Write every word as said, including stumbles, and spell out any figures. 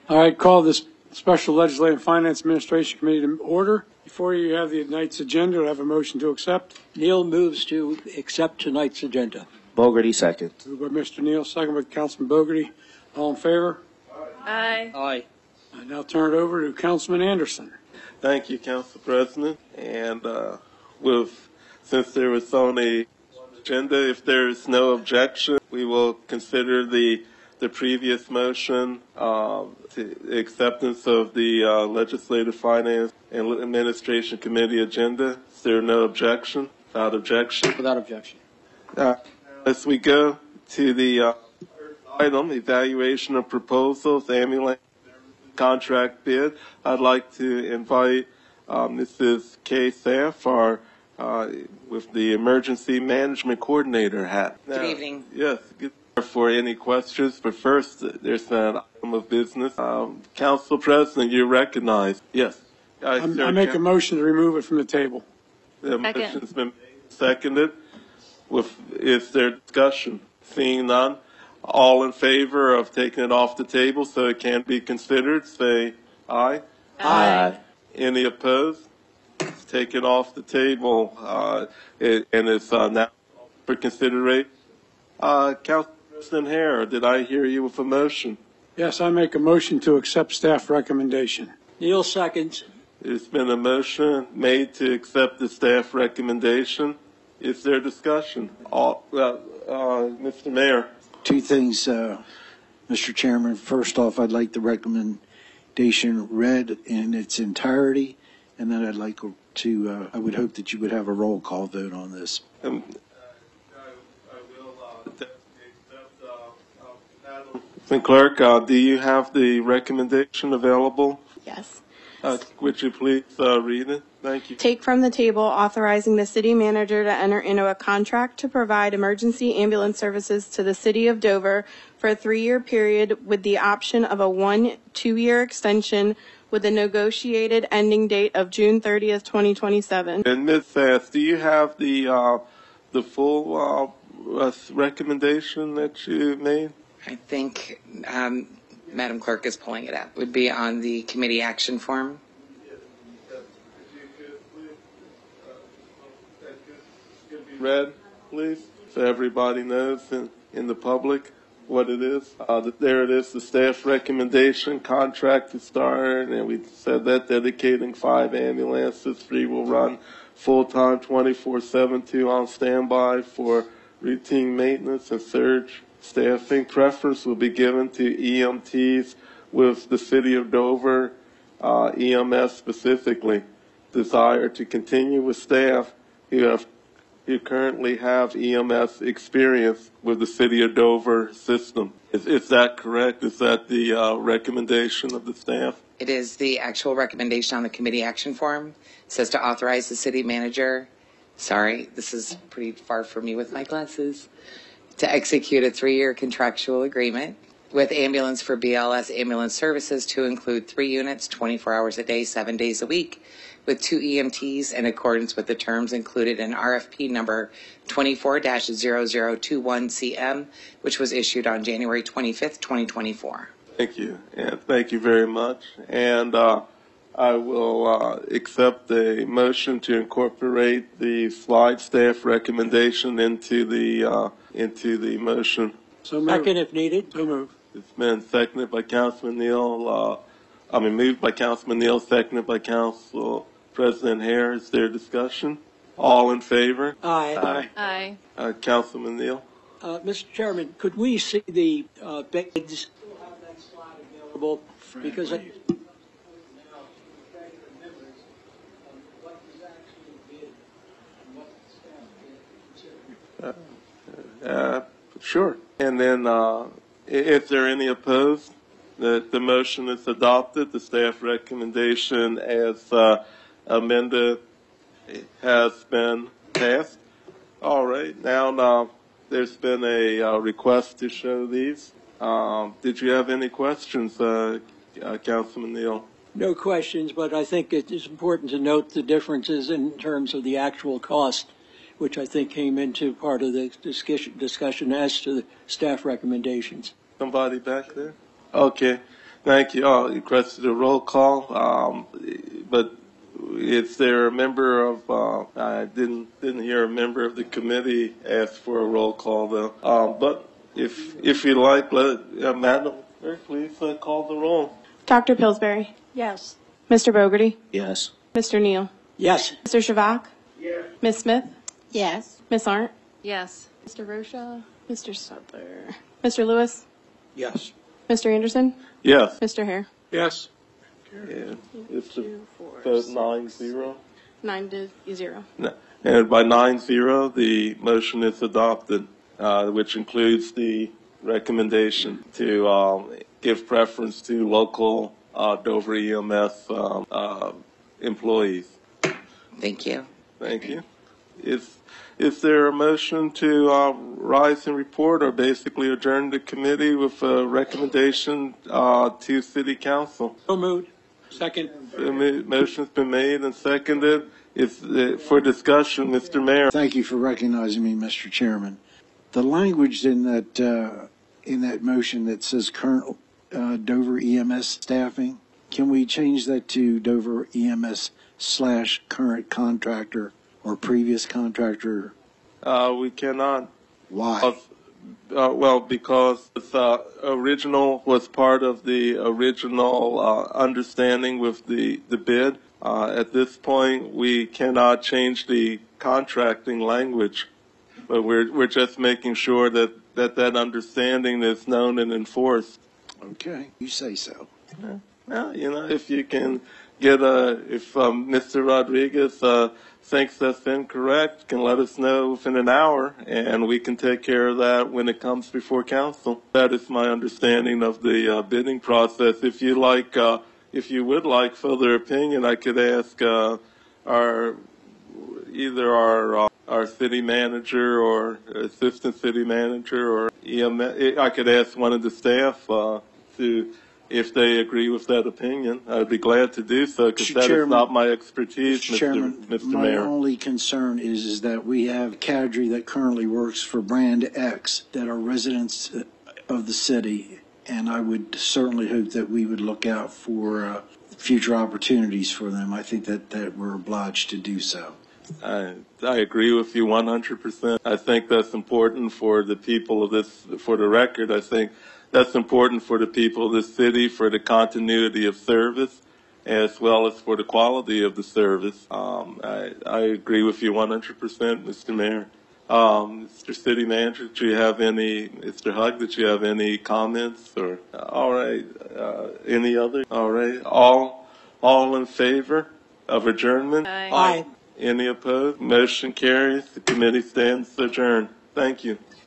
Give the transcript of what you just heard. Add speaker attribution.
Speaker 1: All right, call this Special Legislative and Finance Administration Committee to order. Before you have the night's agenda, do I have a motion to accept?
Speaker 2: Neal moves to accept tonight's agenda.
Speaker 3: Bogarty second.
Speaker 1: Moved by Mister Neal, second by Councilman Bogarty. All in favor?
Speaker 4: Aye.
Speaker 2: Aye.
Speaker 1: I now turn it over to Councilman Anderson.
Speaker 5: Thank you, Council President. And uh, with since there was only one agenda, if there is no objection, we will consider the the previous motion, uh, to acceptance of the uh, Legislative Finance and Administration Committee agenda. Is there no objection? Without objection.
Speaker 2: Without objection.
Speaker 5: Uh, as we go to the uh, third item, evaluation of proposals, ambulance contract bid, I'd like to invite uh, Missus Kay Saff, our uh, with the Emergency Management Coordinator hat.
Speaker 6: Good
Speaker 5: Now,
Speaker 6: evening.
Speaker 5: Yes. Good for any questions, but first, there's an item of business. Um, Council President, you're recognized. Yes. Uh,
Speaker 1: I'm,
Speaker 5: sir,
Speaker 1: I make a
Speaker 5: Council-
Speaker 1: motion to remove it from the table.
Speaker 5: The
Speaker 4: Second.
Speaker 5: motion's been seconded. With, is there discussion? Seeing none, all in favor of taking it off the table so it can be considered, say aye.
Speaker 4: Aye.
Speaker 5: Any opposed? It's taken off the table, uh, it, and it's uh, now for consideration. Uh, Council President Hare, did I hear you with a motion?
Speaker 1: Yes, I make a motion to accept staff recommendation.
Speaker 2: Neal seconds.
Speaker 5: There's been a motion made to accept the staff recommendation. Is there discussion? All, uh, uh, Mister Mayor.
Speaker 7: Two things, uh, Mister Chairman. First off, I'd like the recommendation read in its entirety, and then I'd like to, uh, I would hope that you would have a roll call vote on this.
Speaker 5: Um, I, I will uh, definitely accept, uh, uh, Madam Clerk, uh, do you have the recommendation available?
Speaker 4: Yes.
Speaker 5: Uh, would you please uh, read it? Thank you.
Speaker 4: Take from the table authorizing the city manager to enter into a contract to provide emergency ambulance services to the city of Dover for a three-year period with the option of a one, two-year extension with a negotiated ending date of June thirtieth, twenty twenty-seven.
Speaker 5: And Miz Sass, do you have the uh, the full uh, recommendation that you made?
Speaker 6: I think um, Madam Clerk is pulling it up. Would be on the committee action form.
Speaker 5: Read, please, so everybody knows in, in the public what it is. Uh, there it is, the staff recommendation, contract to start, and we said that dedicating five ambulances, three will run full-time, twenty-four seven, two on standby for routine maintenance and surge staffing. Preference will be given to E M Ts with the City of Dover, uh, E M S specifically. Desire to continue with staff who have who currently have E M S experience with the City of Dover system. Is, is that correct? Is that the uh, recommendation of the staff?
Speaker 6: It is the actual recommendation on the committee action form. It says to authorize the city manager, sorry, this is pretty far for me with my glasses, to execute a three-year contractual agreement with Ambulance for B L S Ambulance Services to include three units, twenty-four hours a day, seven days a week, with two E M Ts in accordance with the terms included in R F P number twenty-four dash zero zero two one C M, which was issued on January twenty-fifth, twenty twenty-four.
Speaker 5: Thank you, and thank you very much. And uh, I will uh, accept the motion to incorporate the slide staff recommendation into the uh, into the motion.
Speaker 1: So moved.
Speaker 2: Second if needed.
Speaker 1: So moved.
Speaker 5: It's been seconded by Councilman Neal. Uh, I mean, moved by Councilman Neal, seconded by Council President Hare. Is there discussion? All in favor?
Speaker 2: Aye.
Speaker 1: Aye.
Speaker 4: Aye.
Speaker 5: Uh, Councilman Neal.
Speaker 2: Uh, Mister Chairman, could we see the uh, bids? Have that slide available? Because I,
Speaker 5: Uh, sure. And then, uh, if there are any opposed, the, the motion is adopted. The staff recommendation as uh, amended has been passed. All right. Now, now there's been a uh, request to show these. Um, did you have any questions, uh, uh, Councilman Neal?
Speaker 2: no questions, but I think it is important to note the differences in terms of the actual cost, which I think came into part of the discussion, discussion as to the staff recommendations.
Speaker 5: Somebody back there? Okay. Thank you. Oh, you requested a roll call, um, but is there a member of, uh, I didn't, didn't hear a member of the committee ask for a roll call though. Um, but if, if you like, let, uh, Madam Clerk, please uh, call the roll.
Speaker 4: Doctor Pillsbury?
Speaker 2: Yes.
Speaker 4: Mister Bogarty?
Speaker 7: Yes.
Speaker 4: Mister Neal?
Speaker 2: Yes.
Speaker 4: Mister Shavak? Yes. Miss Smith?
Speaker 3: Yes.
Speaker 4: Miss Arndt?
Speaker 3: Yes.
Speaker 4: Mister Rocha? Mister Sutler? Mister Lewis?
Speaker 2: Yes.
Speaker 4: Mister Anderson?
Speaker 5: Yes.
Speaker 4: Mister Hare?
Speaker 1: Yes.
Speaker 5: And it's a
Speaker 4: Two, four,
Speaker 5: vote
Speaker 4: six.
Speaker 5: nine zero.
Speaker 4: Nine to zero.
Speaker 5: And by nine zero, the motion is adopted, uh, which includes the recommendation to um, give preference to local uh, Dover E M S um, uh, employees.
Speaker 6: Thank you.
Speaker 5: Thank you. Is is there a motion to uh, rise and report, or basically adjourn the committee with a recommendation uh, to City Council?
Speaker 2: So moved. Second.
Speaker 5: The mo- motion's been made and seconded. Is uh, for discussion, Mister Mayor.
Speaker 7: Thank you for recognizing me, Mister Chairman. The language in that uh, in that motion that says current uh, Dover E M S staffing, can we change that to Dover E M S slash current contractor or previous contractor?
Speaker 5: Uh, we cannot.
Speaker 7: Why?
Speaker 5: Uh, well, because the uh, original was part of the original uh, understanding with the, the bid. Uh, at this point, we cannot change the contracting language, but we're we're just making sure that that, that understanding is known and enforced.
Speaker 7: Okay, you say so.
Speaker 5: Well, you know, if you can get a, if um, Mister Rodriguez uh, thinks that's incorrect, can let us know within an hour, and we can take care of that when it comes before council. That is my understanding of the uh, bidding process. If you like, uh, if you would like further opinion, I could ask uh, our either our uh, our city manager or assistant city manager, or E M S. I could ask one of the staff uh, to. If they agree with that opinion, I'd be glad to do so, because
Speaker 7: Mister
Speaker 5: that is
Speaker 7: Chairman-
Speaker 5: not my expertise,
Speaker 7: Mister
Speaker 5: Mister
Speaker 7: Chairman,
Speaker 5: Mister
Speaker 7: my
Speaker 5: Mayor.
Speaker 7: only concern is, is that we have a cadre that currently works for Brand X that are residents of the city, and I would certainly hope that we would look out for uh, future opportunities for them. I think that, that we're obliged to do so.
Speaker 5: I, I agree with you one hundred percent. I think that's important for the people of this, for the record. I think that's important for the people of this city, for the continuity of service, as well as for the quality of the service. Um, I, I agree with you one hundred percent, Mister Mayor. Um, Mister City Manager, do you have any, Mister Hug, did you have any comments? Or uh, all right, uh, any other? All right, all, all in favor of adjournment?
Speaker 2: Aye.
Speaker 5: Any opposed? Motion carries. The committee stands adjourned. Thank you.